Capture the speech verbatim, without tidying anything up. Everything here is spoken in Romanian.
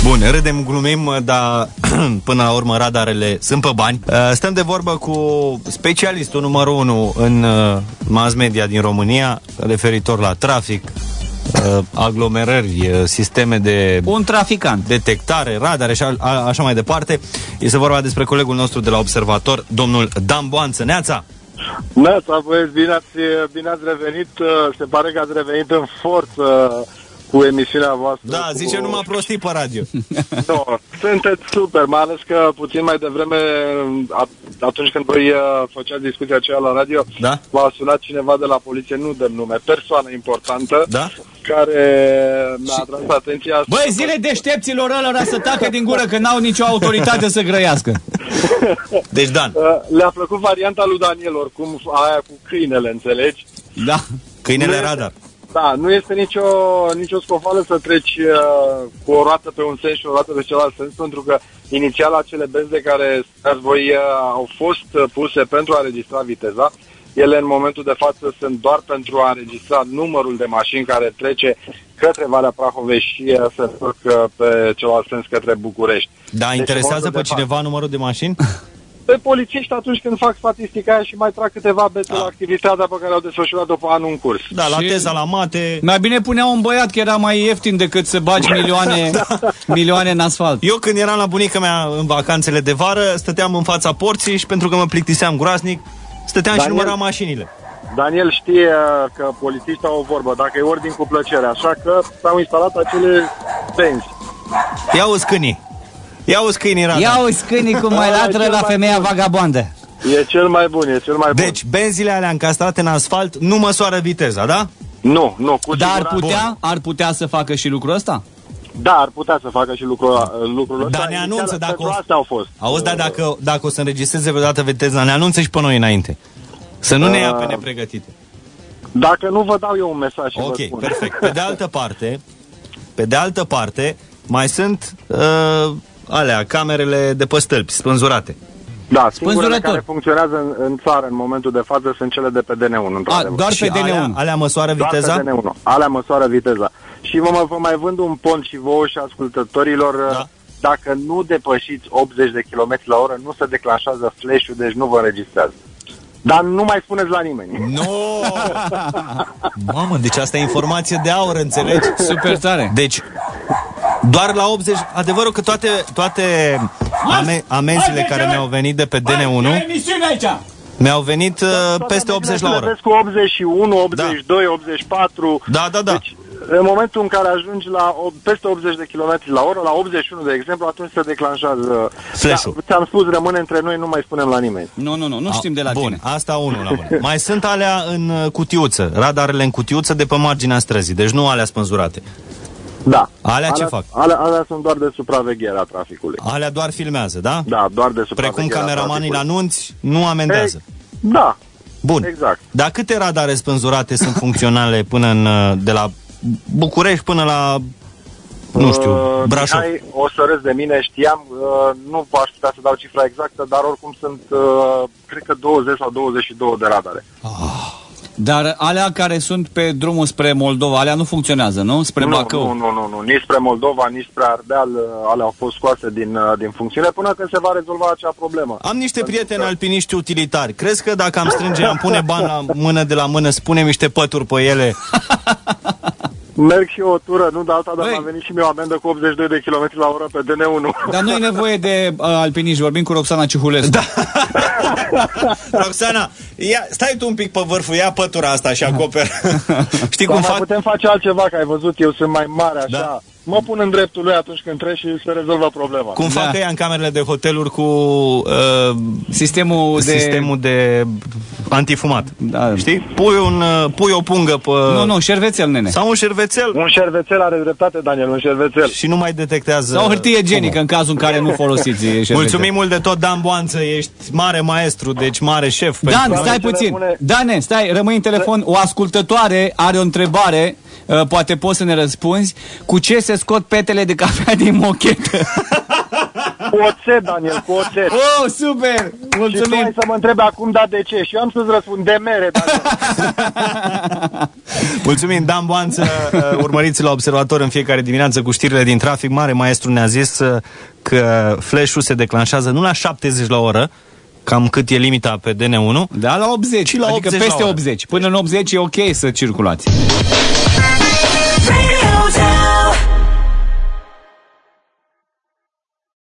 Bun, râdem, glumim, dar până la urmă radarele sunt pe bani. Stăm de vorbă cu specialistul numărul unu în mass media din România, referitor la trafic, aglomerări, sisteme de... Un traficant. Detectare, radare și a, așa mai departe. Este vorba despre colegul nostru de la Observator, domnul Dan Boanță. Neața! Neața, băieți, bine ați, bine ați revenit. Se pare că ați revenit în forță cu emisiunea voastră. Da, cu... zice numai prostii pe radio. No, sunteți super, mai ales că puțin mai devreme, atunci când voi făceați discuția aceea la radio, da? v-a sunat cineva de la poliție, nu dăm nume, persoană importantă, da? care mi-a atras atenția. Băi, zile deștepților ălora să tacă din gură, că n-au nicio autoritate să grăiască. Deci, Dan. Le-a plăcut varianta lui Daniel, oricum, aia cu câinele, înțelegi? Da. Câinele nu radar. Da, nu este nicio, nicio scofală să treci uh, cu o roată pe un sens și o roată pe celălalt sens, pentru că inițial acele benzi de care spuneați voi uh, au fost uh, puse pentru a înregistra viteza. Ele în momentul de față sunt doar pentru a înregistra numărul de mașini care trece către Valea Prahovei și uh, se întorc uh, pe celălalt sens către București. Da, deci interesează pe cineva față. numărul de mașini? Pe polițiști atunci când fac statistica aia și mai trag câteva bețe la activitatea pe care au desfășurat-o pe anul în curs. Da, la teza, la mate... Mai bine punea un băiat, că era mai ieftin decât să bagi milioane, da. milioane în asfalt. Eu când eram la bunica mea în vacanțele de vară, stăteam în fața porții și pentru că mă plictiseam groaznic, stăteam Daniel, și număram mașinile. Daniel știe că polițiștii au o vorbă, dacă e ordin cu plăcere, așa că s-au instalat acele benzi. Ia uzi câinii. Ia uzi câinii radar. Ia uzi câinii cum mai latră la femeia vagabondă. E cel mai bun, e cel mai bun. Deci, benzile alea încastrate în asfalt nu măsoară viteza, da? Nu, nu, cu Dar ar putea, ar putea să facă și lucrul ăsta? Da, ar putea să facă și lucrul, lucrul ăsta. Dar ne anunță dacă o... astea au fost. Auzi, dar dacă, dacă o să înregistreze vreodată viteza, ne anunță și pe noi înainte. Să nu ne ia pe nepregătite. Dacă nu, vă dau eu un mesaj și Ok, vă spun. Perfect. Pe de altă parte, pe de altă parte, mai sunt uh, alea, camerele de pe stâlpi, spânzurate. Da, singurele care funcționează în, în țară în momentul de față sunt cele de pe D N unu. A, doar pe D N unu. Alea, alea măsoară viteza? Doar pe D N unu. Alea măsoară viteza. Și vă, vă mai vând un pont și vouă și ascultătorilor, da. Dacă nu depășiți optzeci de kilometri la oră, nu se declanșează flash-ul, deci nu vă înregistrează. Dar nu mai spuneți la nimeni. Nu! Mamă, deci asta e informație de aur, înțelegi? Super tare. Deci, doar la optzeci... Adevărul că toate, toate ame, amenziile care mi-au venit de pe D N unu mi-au venit uh, peste optzeci la oră. Cu optzeci și unu, optzeci și doi, da. optzeci și patru. Da, da, da. Deci, în momentul în care ajungi la peste optzeci de kilometri la oră, la optzeci și unu, de exemplu, atunci se declanșează flash-ul. Da, ți-am spus, rămâne între noi, nu mai spunem la nimeni. Nu, nu, nu, nu știm de la Bun, tine. asta unul la mână. Mai sunt alea în cutiuță, radarele în cutiuță de pe marginea străzii, deci nu alea spânzurate. Da. Alea, alea ce fac? Alea, alea sunt doar de supraveghere a traficului. Alea doar filmează, da? Da, doar de supraveghere. Precum cameramanii la anunți nu amendează. Ei, da. Bun. Exact. Dar câte radare spânzurate sunt funcționale până în, de la București până la, nu știu, uh, Brașov? Ai, o să râzi de mine, știam, uh, nu aș putea să dau cifra exactă, dar oricum sunt, uh, cred că douăzeci sau douăzeci și doi de radare. Oh. Dar alea care sunt pe drumul spre Moldova, alea nu funcționează, nu? Spre nu, Bacău? Nu, nu, nu, nu, nici spre Moldova, nici spre Ardeal, alea au fost scoase din, din funcțiune până când se va rezolva acea problemă. Am niște prieteni alpiniști utilitari. Crezi că dacă am strânge, am pune bani la mână de la mână, spunem niște pături pe ele? Merg și o tură, nu de alta, dar m-a venit și mie o amendă cu optzeci și doi de kilometri la oră pe D N unu. Dar nu e nevoie de uh, alpiniști, vorbim cu Roxana Cihulescu. Da. Roxana, ia, stai tu un pic pe vârful, ia pătura asta și acoperă. Știi cum fac? Putem face altceva, că ai văzut, eu sunt mai mare așa. Da. Mă pun în dreptul lui atunci când treci și se rezolvă problema. Cum fac da. ea în camerele de hoteluri cu uh, sistemul, de... sistemul de antifumat. Da. Știi? Pui, un, uh, pui o pungă pe... Nu, nu, șervețel, nene. Sau un șervețel. Un șervețel, are dreptate, Daniel, un șervețel. Și nu mai detectează... Sau hârtie igienică, în cazul în care nu folosiți șervețel. Mulțumim mult de tot, Dan Boanță, ești mare maestru, deci mare șef. Dan, stai puțin. Dane, stai, rămâi în telefon. O ascultătoare are o întrebare. Uh, poate poți să ne răspunzi. Cu ce se scot petele de cafea din mochetă? Cu oțet, Daniel, cu oțet. Oh, super! Mulțumim! Și tu ai să mă întrebi acum, da, de ce? Și eu am să-ți răspund, de mere, Daniel. Mulțumim, Dan Boanță, urmăriți la Observator în fiecare dimineață cu știrile din trafic. Mare Maestru ne-a zis că flash-ul se declanșează nu la șaptezeci la oră, cam cât e limita pe D N unu, da, la optzeci, la adică optzeci peste optzeci. Până în optzeci e ok să circulați.